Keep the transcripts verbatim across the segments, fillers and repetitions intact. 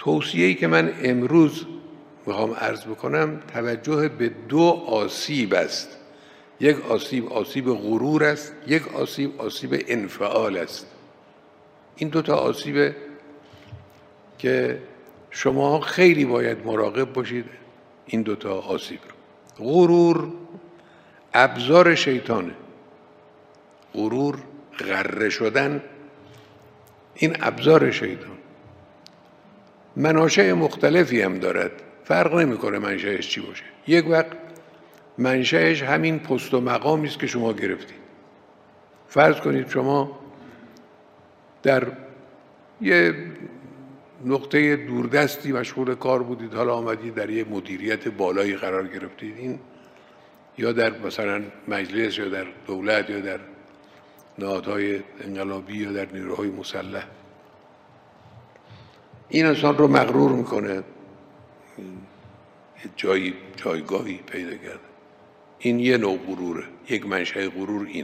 توصیه‌ای که من امروز میخوام عرض بکنم توجه به دو آسیب است. یک آسیب آسیب غرور است، یک آسیب آسیب انفعال است. این دو تا آسیب که شما خیلی باید مراقب باشید این دو تا آسیب رو. غرور ابزار شیطانه. غرور، غره شدن، این ابزار شیطان. مناشأ مختلفی هم دارد، فرق نمیکنه منشأش چی باشه. یک وقت منشأش همین پست و مقامی است که شما گرفتید. فرض کنید شما در یه نقطه دوردستی مشغول کار بودید، حالا آمدید در یه مدیریت بالایی قرار گرفتید، این یا در مثلا مجلس یا در دولت یا در نهادهای انقلابی یا در نیروهای مسلح. این انسان رو مغرور میکنه، جایی جایگاهی پیدا کرده. این یه نوع غروره. یک منشأ غرور اینه.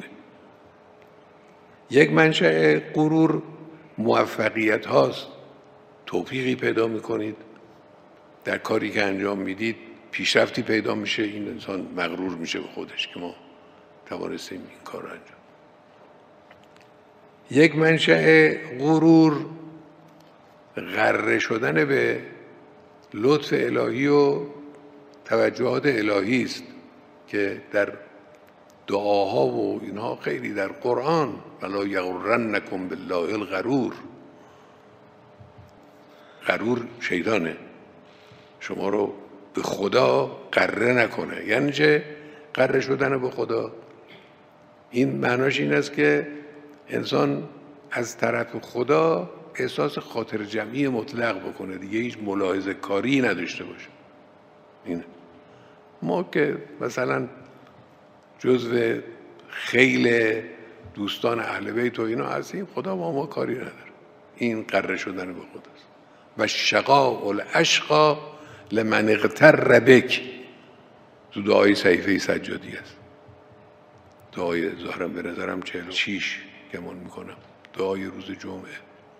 یک منشأ غرور موفقیت هاست. توفیقی پیدا میکنید در کاری که انجام میدید، پیشرفتی پیدا میشه، این انسان مغرور میشه به خودش که ما توانستیم این کار رو انجام. یک منشأ غرور غره شدن به لطف الهی و توجهات الهی است که در دعاها و اینها خیلی در قرآن ولا یغرنکم بالله الغرور. غرور شیطانه، شما رو به خدا غره نکنه. یعنی چه غره شدن به خدا؟ این معناش این است که انسان از طرف خدا احساس خاطر جمعی مطلق بکنه، دیگه هیچ ملاحظه کاری نداشته باشه. اینه. ما که مثلا جزو خیل دوستان اهل بیت و اینا هستیم، خدا با ما کاری نداره. این غره شدن به خداست. و شقاء الاشقى لمن اغتر بک، تو دعای صحیفه سجادی است. دعای ظاهرا به نظرم چهل و شیش گمان میکنم، دعای روز جمعه.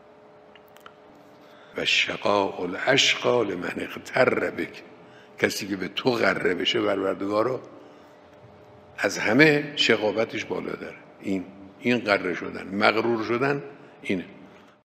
و شقاء الاشقى لمن اغتر بک، کسی که به تو غره بشه پروردگارا از همه شقاوتش بالاتره. این این غره شدن، مغرور شدن اینه.